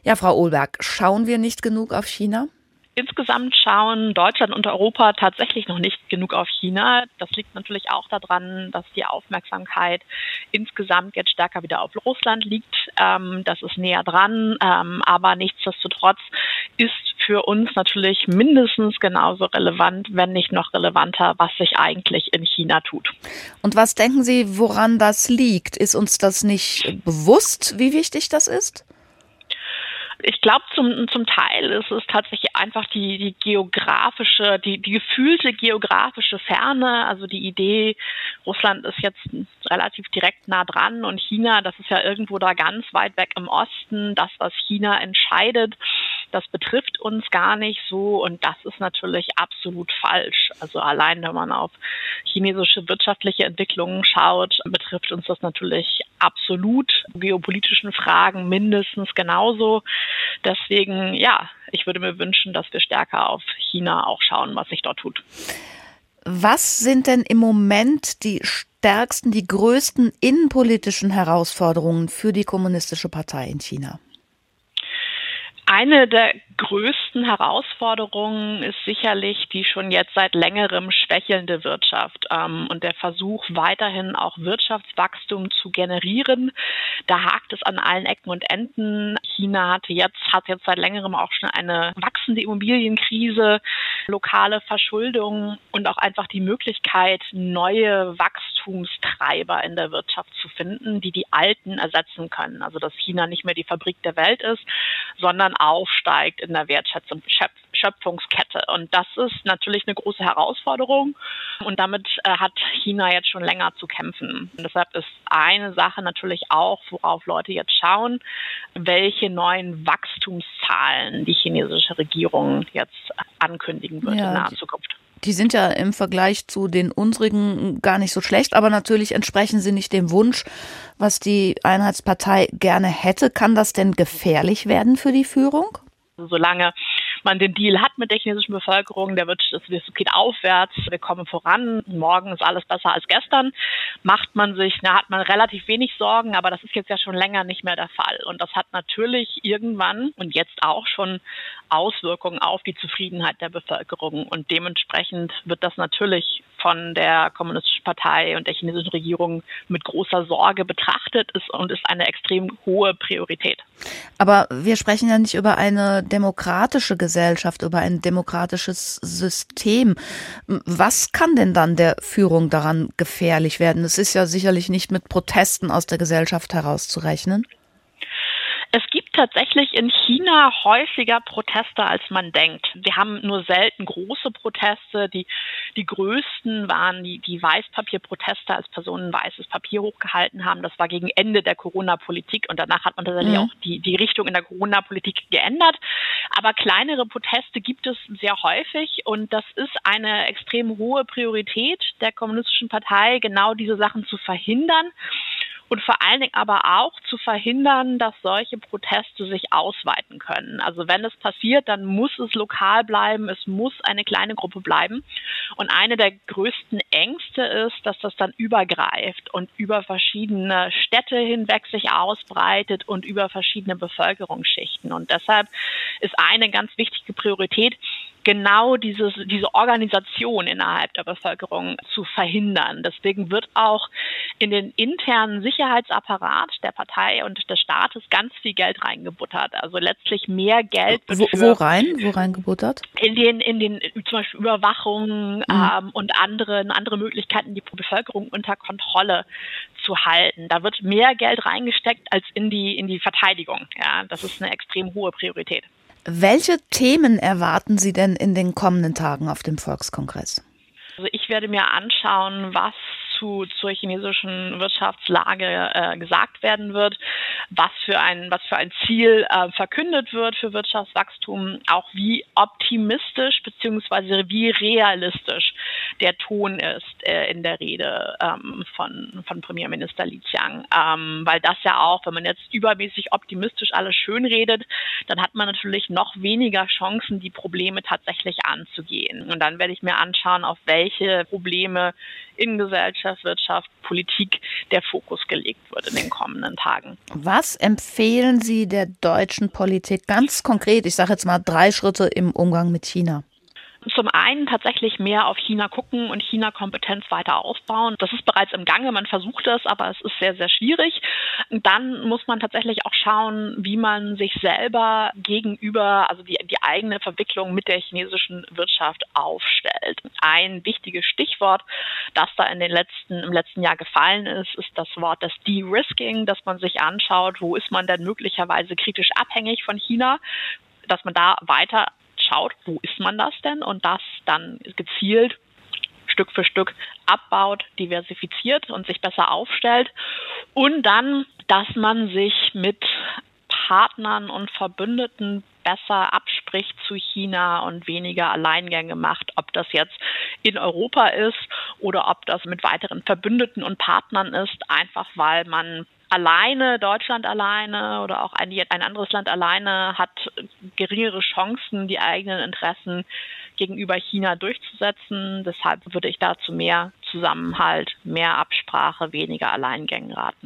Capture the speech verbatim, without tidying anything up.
Ja, Frau Ohlberg, schauen wir nicht genug auf China? Insgesamt schauen Deutschland und Europa tatsächlich noch nicht genug auf China. Das liegt natürlich auch daran, dass die Aufmerksamkeit insgesamt jetzt stärker wieder auf Russland liegt. Ähm, das ist näher dran, ähm, aber nichtsdestotrotz ist für uns natürlich mindestens genauso relevant, wenn nicht noch relevanter, was sich eigentlich in China tut. Und was denken Sie, woran das liegt? Ist uns das nicht bewusst, wie wichtig das ist? Ich glaube, zum, zum Teil ist es tatsächlich einfach die, die geografische, die, die gefühlte geografische Ferne, also die Idee, Russland ist jetzt relativ direkt nah dran und China, das ist ja irgendwo da ganz weit weg im Osten. Das, was China entscheidet, das betrifft uns gar nicht so und das ist natürlich absolut falsch. Also allein, wenn man auf chinesische wirtschaftliche Entwicklungen schaut, betrifft uns das natürlich absolut, geopolitischen Fragen mindestens genauso. Deswegen, ja, ich würde mir wünschen, dass wir stärker auf China auch schauen, was sich dort tut. Was sind denn im Moment die stärksten, die größten innenpolitischen Herausforderungen für die Kommunistische Partei in China? Eine der größten Herausforderungen ist sicherlich die schon jetzt seit längerem schwächelnde Wirtschaft ähm, und der Versuch, weiterhin auch Wirtschaftswachstum zu generieren. Da hakt es an allen Ecken und Enden. China hatte jetzt, hat jetzt seit längerem auch schon eine wachsende Immobilienkrise, lokale Verschuldung und auch einfach die Möglichkeit, neue Wachstumstreiber in der Wirtschaft zu finden, die die alten ersetzen können. Also dass China nicht mehr die Fabrik der Welt ist, sondern aufsteigt in der Wertschätzung, Schöpfungskette. Und das ist natürlich eine große Herausforderung. Und damit äh, hat China jetzt schon länger zu kämpfen. Und deshalb ist eine Sache natürlich auch, worauf Leute jetzt schauen, welche neuen Wachstumszahlen die chinesische Regierung jetzt ankündigen wird ja, in naher Zukunft. Die sind ja im Vergleich zu den unsrigen gar nicht so schlecht, aber natürlich entsprechen sie nicht dem Wunsch, was die Einheitspartei gerne hätte. Kann das denn gefährlich werden für die Führung? Solange man den Deal hat mit der chinesischen Bevölkerung, der wird, es geht aufwärts, wir kommen voran, morgen ist alles besser als gestern, macht man sich, da hat man relativ wenig Sorgen, aber das ist jetzt ja schon länger nicht mehr der Fall. Und das hat natürlich irgendwann und jetzt auch schon Auswirkungen auf die Zufriedenheit der Bevölkerung. Und dementsprechend wird das natürlich von der Kommunistischen Partei und der chinesischen Regierung mit großer Sorge betrachtet ist und ist eine extrem hohe Priorität. Aber wir sprechen ja nicht über eine demokratische Gesellschaft, über ein demokratisches System. Was kann denn dann der Führung daran gefährlich werden? Es ist ja sicherlich nicht mit Protesten aus der Gesellschaft herauszurechnen. Es gibt tatsächlich in China häufiger Proteste, als man denkt. Wir haben nur selten große Proteste. Die, die größten waren die, die Weißpapierproteste, als Personen weißes Papier hochgehalten haben. Das war gegen Ende der Corona-Politik und danach hat man tatsächlich mhm. auch die, die Richtung in der Corona-Politik geändert. Aber kleinere Proteste gibt es sehr häufig und das ist eine extrem hohe Priorität der Kommunistischen Partei, genau diese Sachen zu verhindern. Und vor allen Dingen aber auch zu verhindern, dass solche Proteste sich ausweiten können. Also wenn es passiert, dann muss es lokal bleiben, es muss eine kleine Gruppe bleiben. Und eine der größten Ängste ist, dass das dann übergreift und über verschiedene Städte hinweg sich ausbreitet und über verschiedene Bevölkerungsschichten. Und deshalb ist eine ganz wichtige Priorität, genau dieses, diese Organisation innerhalb der Bevölkerung zu verhindern. Deswegen wird auch in den internen Sicherheitsapparat der Partei und des Staates ganz viel Geld reingebuttert. Also letztlich mehr Geld. Wo, wo rein? Wo reingebuttert? In den, in den zum Beispiel Überwachung mhm. ähm, und andere, andere Möglichkeiten, die Bevölkerung unter Kontrolle zu halten. Da wird mehr Geld reingesteckt als in die, in die Verteidigung. Ja, das ist eine extrem hohe Priorität. Welche Themen erwarten Sie denn in den kommenden Tagen auf dem Volkskongress? Also ich werde mir anschauen, was zu, zur chinesischen Wirtschaftslage äh, gesagt werden wird, was für ein, was für ein Ziel äh, verkündet wird für Wirtschaftswachstum, auch wie optimistisch bzw. wie realistisch der Ton ist äh, in der Rede ähm, von, von Premierminister Li Qiang. Ähm, weil das ja auch, wenn man jetzt übermäßig optimistisch alles schön redet, dann hat man natürlich noch weniger Chancen, die Probleme tatsächlich anzugehen. Und dann werde ich mir anschauen, auf welche Probleme in Gesellschaft, Wirtschaft, Politik der Fokus gelegt wird in den kommenden Tagen. Was empfehlen Sie der deutschen Politik ganz konkret? Ich sage jetzt mal drei Schritte im Umgang mit China. Zum einen tatsächlich mehr auf China gucken und China-Kompetenz weiter aufbauen. Das ist bereits im Gange, man versucht es, aber es ist sehr, sehr schwierig. Und dann muss man tatsächlich auch schauen, wie man sich selber gegenüber, also die, die eigene Verwicklung mit der chinesischen Wirtschaft aufstellt. Ein wichtiges Stichwort, das da in den letzten, im letzten Jahr gefallen ist, ist das Wort des De-Risking, dass man sich anschaut, wo ist man denn möglicherweise kritisch abhängig von China, dass man da weiter schaut, wo ist man das denn und das dann gezielt Stück für Stück abbaut, diversifiziert und sich besser aufstellt und dann, dass man sich mit Partnern und Verbündeten besser abspricht zu China und weniger Alleingänge macht, ob das jetzt in Europa ist oder ob das mit weiteren Verbündeten und Partnern ist, einfach weil man alleine, Deutschland alleine oder auch ein, ein anderes Land alleine hat geringere Chancen, die eigenen Interessen gegenüber China durchzusetzen. Deshalb würde ich dazu mehr Zusammenhalt, mehr Absprache, weniger Alleingänge raten.